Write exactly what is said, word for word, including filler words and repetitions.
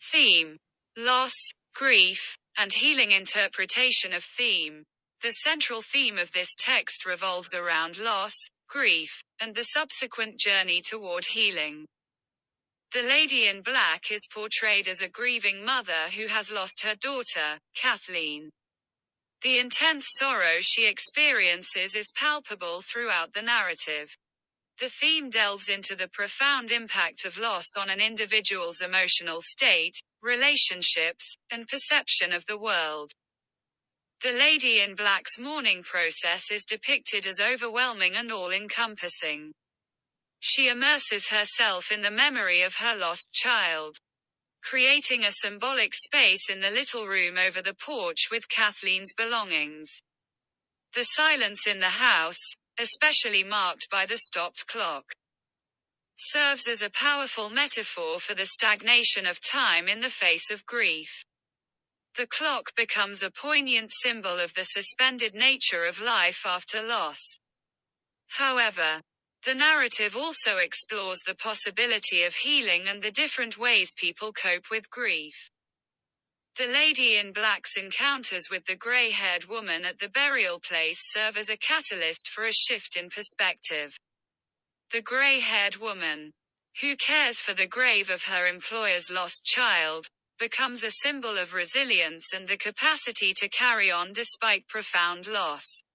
Theme: loss, grief, and healing. Interpretation of theme. The central theme of this text revolves around loss, grief, and the subsequent journey toward healing. The Lady in Black is portrayed as a grieving mother who has lost her daughter, Kathleen. The intense sorrow she experiences is palpable throughout the narrative. The theme delves into the profound impact of loss on an individual's emotional state, relationships, and perception of the world. The Lady in Black's mourning process is depicted as overwhelming and all-encompassing. She immerses herself in the memory of her lost child, creating a symbolic space in the little room over the porch with Kathleen's belongings. The silence in the house, especially marked by the stopped clock, serves as a powerful metaphor for the stagnation of time in the face of grief. The clock becomes a poignant symbol of the suspended nature of life after loss. However, the narrative also explores the possibility of healing and the different ways people cope with grief. The Lady in Black's encounters with the gray-haired woman at the burial place serve as a catalyst for a shift in perspective. The gray-haired woman, who cares for the grave of her employer's lost child, becomes a symbol of resilience and the capacity to carry on despite profound loss.